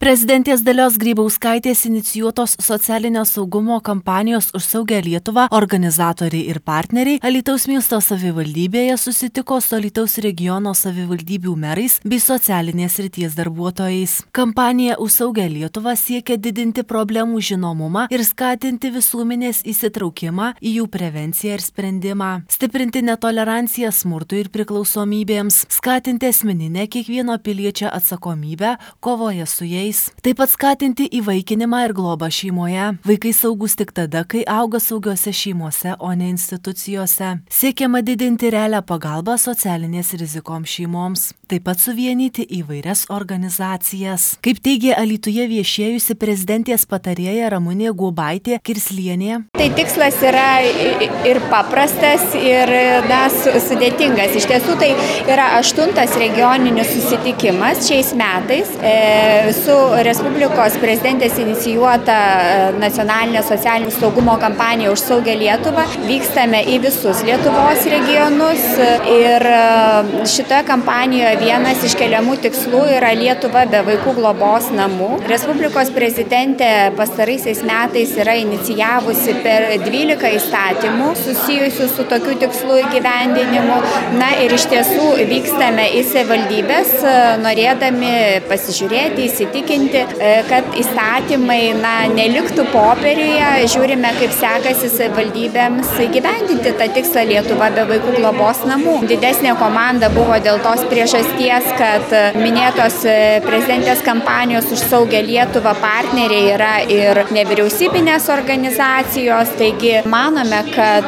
Prezidentės Dalios Grybauskaitės inicijuotos socialinio saugumo kampanijos Už saugią Lietuvą organizatoriai ir partneriai Alytaus miesto savivaldybėje susitiko su Alytaus regiono savivaldybių merais bei socialinės srities darbuotojais. Kampanija Už saugią Lietuvą siekia didinti problemų žinomumą ir skatinti visuomenės įsitraukimą į jų prevenciją ir sprendimą, stiprinti netoleranciją smurtui ir priklausomybėms, skatinti asmeninę kiekvieno piliečio atsakomybę kovoje su jais. Taip pat skatinti įvaikinimą ir globą šeimoje. Vaikai saugus tik tada, kai auga saugiose šeimose, o ne institucijose. Siekiama didinti realią pagalbą socialinės rizikoms šeimoms. Taip pat suvienyti įvairias organizacijas. Kaip teigė Alytuje viešėjusi prezidentės patarėja Ramunė Guobaitė Kirslienė. Tai tikslas yra ir paprastas, ir sudėtingas. Iš tiesų tai yra 8. regioninis susitikimas šiais metais su Respublikos prezidentės inicijuota nacionalinė socialinio saugumo kampanija Už saugią Lietuvą. Vykstame į visus Lietuvos regionus ir šitoje kampanijoje vienas iš keliamų tikslų yra Lietuva be vaikų globos namų. Respublikos prezidentė pastaraisiais metais yra inicijavusi per 12 įstatymų susijusių su tokiu tikslu įgyvendinimu. Ir iš tiesų vykstame į savivaldybės, norėdami pasižiūrėti, įsitikinti, kad įstatymai neliktų popieriuje. Žiūrime, kaip sekasi savivaldybėms įgyvendinti tą tikslą Lietuva be vaikų globos namų. Didesnė komanda buvo dėl tos priežasties, kad minėtos prezidentės kampanijos Už saugią Lietuvą partneriai yra ir nevyriausybinės organizacijos. Taigi manome, kad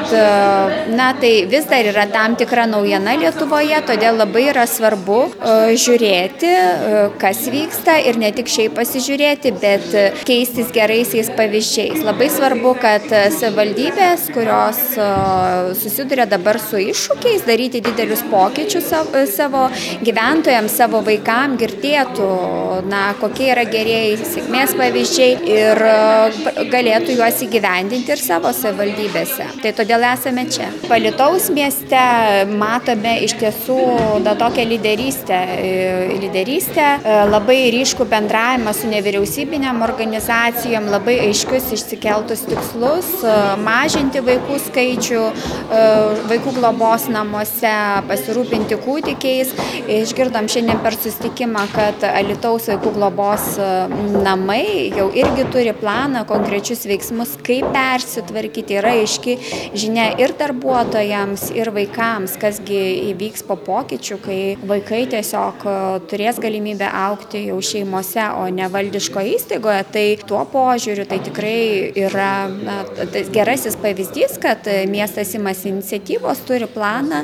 tai vis dar yra tam tikra naujiena Lietuvoje, todėl labai yra svarbu žiūrėti, kas vyksta ir ne tik šiaip pasižiūrėti, bet keistis geraisiais pavyzdžiais. Labai svarbu, kad savivaldybės, kurios susiduria dabar su iššūkiais, daryti didelius pokyčius savo gyventojams, savo vaikams, girdėtų, kokie yra gerieji sėkmės pavyzdžiai ir galėtų juos įgyvendinti ir savo savivaldybėse. Tai todėl esame čia. Alytaus mieste matome iš tiesų tokią lyderystę, labai ryškų bendravimą su nevyriausybinėm organizacijom, labai aiškius išsikeltus tikslus, mažinti vaikų skaičių vaikų globos namuose, pasirūpinti kūdikiais. Išgirdom šiandien per susitikimą, kad Alytaus vaikų globos namai jau irgi turi planą, konkrečius veiksmus, kaip persitvarkyti. Yra aiški žinia ir darbuotojams, ir vaikams, kasgi įvyks po pokyčių, kai vaikai tiesiog turės galimybę augti jau šeimose, o ne valdiško įstaigoje. Tai tuo požiūriu tai tikrai yra gerasis pavyzdys, kad miestas imasi iniciatyvos, turi planą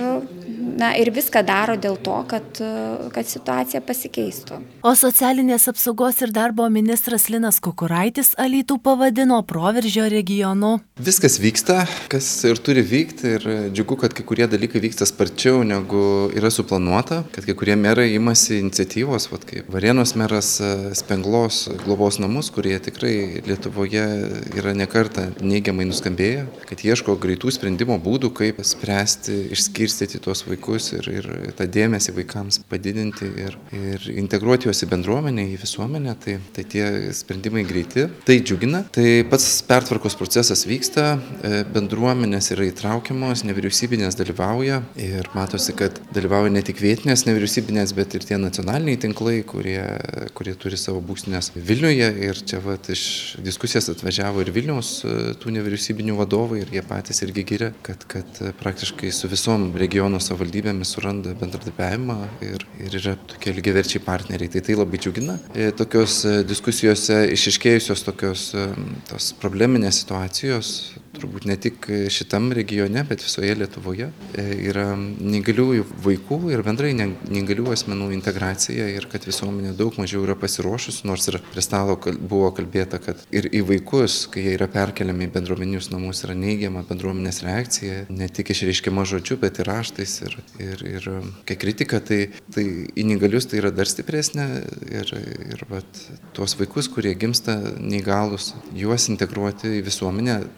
ir viską daro dėl to, kad situacija pasikeistų. O socialinės apsaugos ir darbo ministras Linas Kukuraitis Alytų pavadino proveržio regionu. Viskas vyksta, kas ir turi vykti, ir džiugu, kad kai kurie dalykai vyksta sparčiau negu yra suplanuota, kad kai kurie merai imasi iniciatyvos, kaip Varėnos meras Spenglos globos namus, kurie tikrai Lietuvoje yra nekartą neigiamai nuskambėję, kad ieško greitų sprendimo būdų, kaip spręsti, išskirstyti tuos vaikus ir tą dėmesį vaikams padidinti ir integruoti juos į bendruomenę, į visuomenę, tai tie sprendimai greiti. Tai džiugina. Tai pats pertvarkos procesas vyksta, bendruomenės yra įtraukiamos, nevyriausybinės dalyvauja ir matosi, kad dalyvauja ne tik vietinės nevyriausybinės, bet ir tie nacionaliniai tinklai, kurie turi savo būstinės Vilniuje, ir čia iš diskusijas atvažiavo ir Vilniaus tų nevyriausybinių vadovai, ir jie patys irgi giria, kad praktiškai su visom regiono savivaldybėmis suranda bendradarbiavimą ir yra tokie lygiaverčiai partneriai. Tai labai džiugina. Tokios diskusijose išiškėjusios tos probleminės situacijos, turbūt ne tik šitam regione, bet visoje Lietuvoje, yra neįgaliųjų vaikų ir bendrai neįgalių asmenų integracija, ir kad visuomenė daug mažiau yra pasiruošus, nors ir prie stalo buvo kalbėta, kad ir į vaikus, kai jie yra perkeliami į bendruomeninius namus, yra neigiama bendruomenės reakcija, ne tik išreiškiama žodžiu, bet ir raštais. Ir kai kritika, tai į neįgalius tai yra dar stipresnė, ir tuos vaikus, kurie gimsta neįgalus, juos integruoti į visuomenę, čia yra didžiulis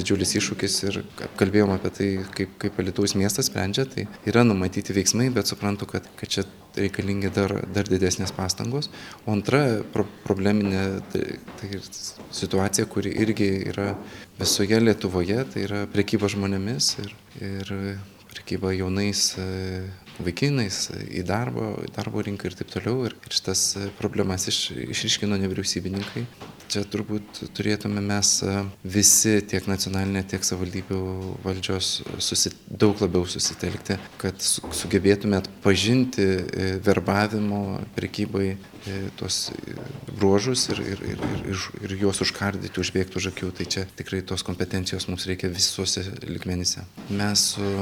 didžiulis iššūkis ir kalbėjom apie tai, kaip Alytaus miestas sprendžia, tai yra numatyti veiksmai, bet suprantu, kad čia reikalingi dar didesnės pastangos. O antra probleminė tai situacija, kuri irgi yra visoje Lietuvoje, tai yra prekyba žmonėmis ir prekyba jaunais vaikinais į darbo rinką ir taip toliau. Ir šitas problemas išryškino nevyriausybininkai. Čia turbūt turėtume mes visi, tiek nacionalinė, tiek savivaldybių valdžios daug labiau susitelkti, kad sugebėtume atpažinti verbavimo prekybai tuos bruožus ir juos užkardyti, užbėgti už akių. Tai čia tikrai tos kompetencijos mums reikia visuose lygmenyse. Mes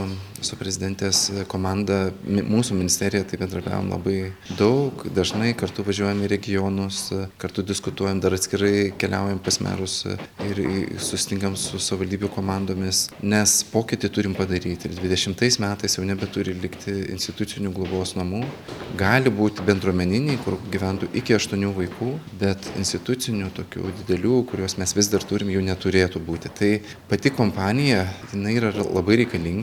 su prezidentės komanda, mūsų ministerija, tai bendradarbiavom labai daug, dažnai kartu važiuojam į regionus, kartu diskutuojam, dar atskirai keliaujam pas merus ir susitinkam su savivaldybių komandomis, nes pokytį turim padaryti. Ir 20 metais jau nebeturi likti institucinių globos namų. Gali būti bendruomeniniai, kur gyventų iki 8 vaikų, bet institucinių tokių didelių, kuriuos mes vis dar turim, jų neturėtų būti. Tai pati kompanija, jinai yra labai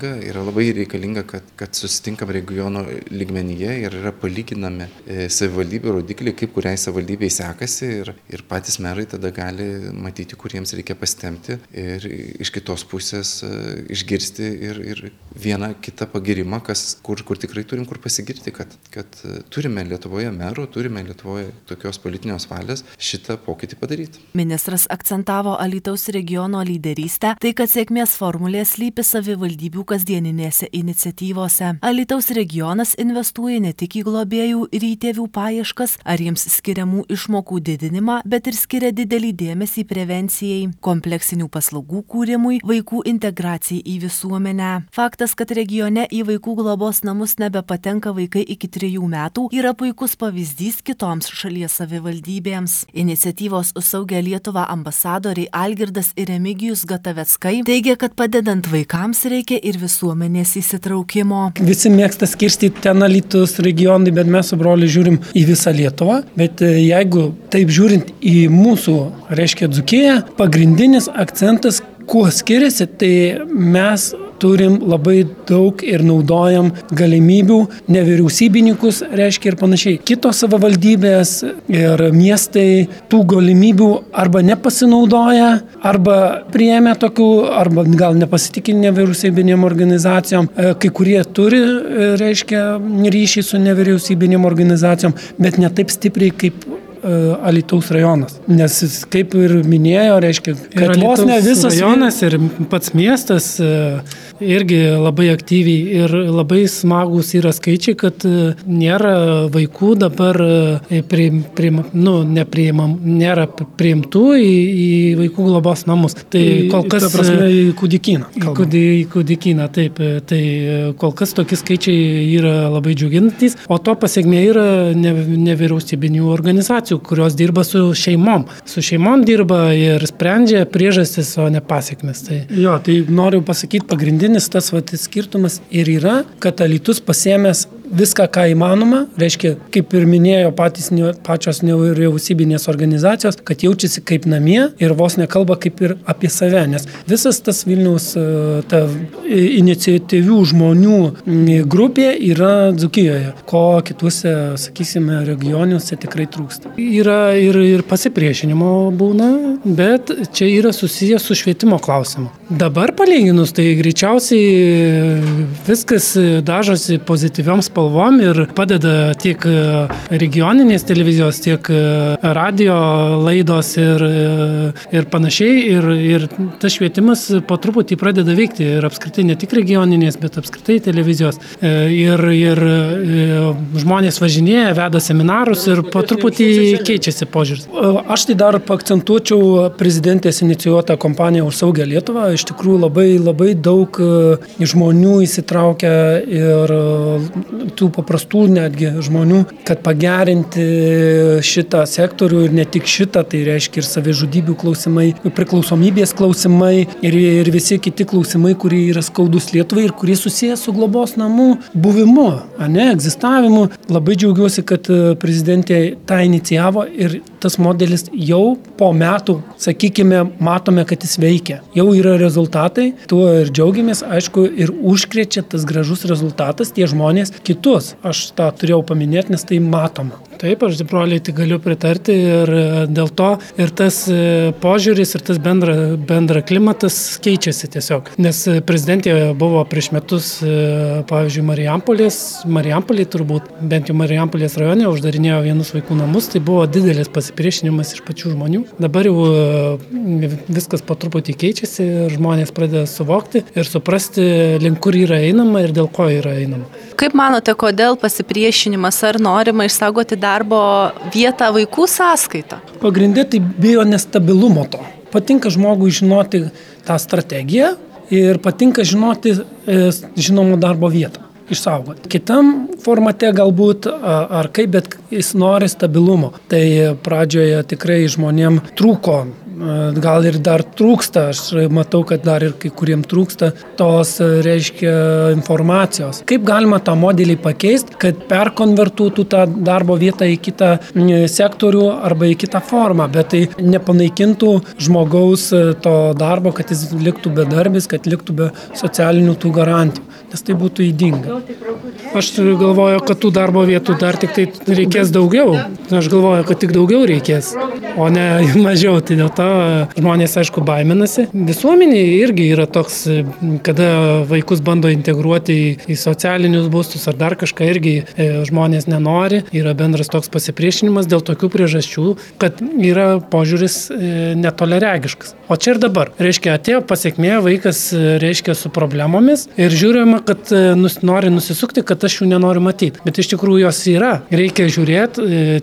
reikalinga, kad susitinkam regiono lygmenyje ir yra palyginami savivaldybių rodikliai, kaip kuriai savivaldybei sekasi ir patys merai tada gali matyti, kuriems reikia pasitempti ir iš kitos pusės išgirsti ir vieną kitą pagirimą, kur tikrai turim kur pasigirti, kad turime Lietuvoje merų, turime Lietuvoje tokios politinės valios šitą pokytį padaryti. Ministras akcentavo Alytaus regiono lyderystę, tai kad sėkmės formulė slypi savivaldybių kasdieninėse iniciatyvose. Alytaus regionas investuoja ne tik į globėjų ir įtėvių paieškas ar jiems skiriamų išmokų didinimą, bet ir skiria didelį dėmesį prevencijai, kompleksinių paslaugų kūrimui, vaikų integracijai į visuomenę. Faktas, kad regione į vaikų globos namus nebepatenka vaikai iki 3 metų, yra puikus pavyzdys kitoms šalies savivaldybėms. Iniciatyvos Už saugią Lietuvą ambasadoriai Algirdas ir Remigijus Gataveckai teigia, kad padedant vaikams reikia ir visuomenės įsitraukimo. Visi mėgsta skirstyti ten Alytus regionai, bet mes su broliu žiūrim į visą Lietuvą. Bet jeigu taip žiūrint į mūsų, reiškia Dzūkiją, pagrindinis akcentas, kuo skiriasi, tai mes turim labai daug ir naudojam galimybių, nevyriausybininkus, reiškia ir panašiai. Kitos savivaldybės ir miestai tų galimybių arba nepasinaudoja, arba priėmė tokių, arba gal nepasitikė nevyriausybinėm organizacijom. Kai kurie turi, reiškia, ryšį su nevyriausybinėm organizacijom, bet ne taip stipriai kaip Alytaus rajonas. Nes kaip ir minėjo, reiškia, kad vos ne visas rajonas ir pats miestas irgi labai aktyviai ir labai smagus yra skaičiai, kad nėra vaikų dabar nėra priimtų į vaikų globos namus. Tai kol kas į kūdikyną. Į kūdikyną, taip. Tai kol kas tokie skaičiai yra labai džiuginantys, o to pasiekmė yra nevyriausybinių organizacijų, kurios dirba su šeimom. Su šeimom dirba ir sprendžia priežastis, o ne pasekmes. Tai noriu pasakyti, pagrindinis tas skirtumas ir yra, kad Alytus pasiėmęs viską, ką įmanoma, reiškia, kaip ir minėjo pačios nevyriausybinės organizacijos, kad jaučiasi kaip namie ir vos nekalba kaip ir apie save, nes visas tas Vilniaus ta iniciatyvių žmonių grupė yra Dzūkijoje, ko kituose, sakysime, regioniuose tikrai trūksta. Yra ir pasipriešinimo būna, bet čia yra susijęs su švietimo klausimu. Dabar palyginus, tai greičiausiai viskas dažosi pozityviom spalvom ir padeda tiek regioninės televizijos, tiek radio laidos ir panašiai. Ir tas švietimas po truputį pradeda veikti ir apskritai ne tik regioninės, bet apskritai televizijos. Ir žmonės važinėja, veda seminarus ir po truputį keičiasi požiūris. Aš tai dar paakcentuočiau prezidentės inicijuotą kampaniją Už saugią Lietuvą. Iš tikrųjų labai daug žmonių įsitraukia ir tų paprastų netgi žmonių, kad pagerinti šitą sektorių ir ne tik šitą, tai reiškia ir savižudybių klausimai, priklausomybės klausimai ir visi kiti klausimai, kurie yra skaudus Lietuvai ir kurie susijęs su globos namų buvimu, egzistavimu. Labai džiaugiuosi, kad prezidentė tą inicijavo ir tas modelis jau po metų, sakykime, matome, kad jis veikia. Jau yra rezultatai, tuo ir džiaugiamės, aišku, ir užkrečia tas gražus rezultatas tie žmonės kitus. Aš tą turėjau paminėti, nes tai matoma. Taip, aš broliai tai galiu pritarti ir dėl to ir tas požiūris ir tas bendra klimatas keičiasi tiesiog. Nes prezidentė buvo prieš metus, pavyzdžiui, Marijampolėje turbūt, bent jau Marijampolės rajone uždarinėjo vienus vaikų namus, tai buvo didelis pasipriešinimas iš pačių žmonių. Dabar jau viskas po truputį keičiasi, žmonės pradeda suvokti ir suprasti, link kur yra einama ir dėl ko yra einama. Kaip manote, kodėl pasipriešinimas, ar norima išsaugoti darbo vietą vaikų sąskaitą? Pagrindė tai bijo nestabilumo to. Patinka žmogui žinoti tą strategiją ir patinka žinoti žinomą darbo vietą. Išsaugoti. Kitam formate galbūt ar kaip, bet jis nori stabilumo. Tai pradžioje tikrai žmonėm trūko, gal ir dar trūksta, aš matau, kad dar ir kai kuriem trūksta tos, reiškia, informacijos. Kaip galima tą modelį pakeisti, kad perkonvertuotų tą darbo vietą į kitą sektorių arba į kitą formą, bet tai nepanaikintų žmogaus to darbo, kad jis liktų bedarbis, kad liktų be socialinių tų garantijų, nes tai būtų ydinga. Aš galvoju, kad tų darbo vietų dar tik tai reikės daugiau. Aš galvoju, kad tik daugiau reikės, o ne mažiau. Tai dėl to žmonės, aišku, baiminasi. Visuomenėje irgi yra toks, kada vaikus bando integruoti į socialinius būstus ar dar kažką, irgi žmonės nenori. Yra bendras toks pasipriešinimas dėl tokių priežasčių, kad yra požiūris netoleregiškas. O čia ir dabar. Reiškia, atėjo pasiekmė, vaikas, reiškia, su problemomis ir žiūrima, kad nori nusisukti, kad aš jų nenoriu matyti. Bet iš tikrųjų jos yra. Reikia žiūrėti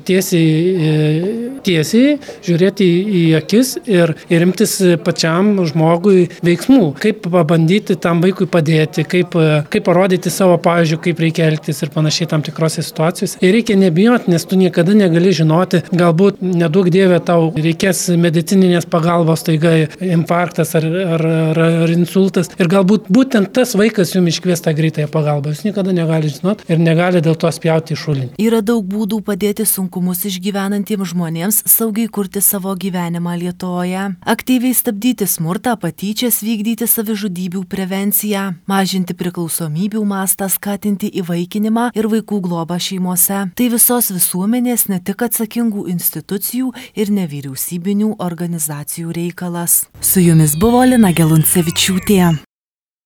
tiesiai, žiūrėti į akis ir imtis pačiam žmogui veiksmų. Kaip pabandyti tam vaikui padėti, kaip parodyti savo pavyzdžių, kaip reikia elgtis ir panašiai tam tikrose situacijose. Ir reikia nebijoti, nes tu niekada negali žinoti, galbūt nedaug dievė tau reikės medicininės pagalbos, taiga infarktas ar insultas. Ir galbūt būtent tas vaikas jums iškvies tą greitąją pagalbą. Jūs niekada negali žinoti ir negali dėl to spjauti į šulinį. Yra daug būdų padėti sunkumus išgyvenantiems žmonėms saugiai kurti savo gyvenimą Lietuvoje. Aktyviai stabdyti smurtą, patyčias, vykdyti savižudybių prevenciją, mažinti priklausomybių mastą, skatinti įvaikinimą ir vaikų globą šeimose. Tai visos visuomenės, ne tik atsakingų institucijų ir nevyriausybinių organizacijų reikalas. Su jumis buvo Lina Geluncevičiūtė.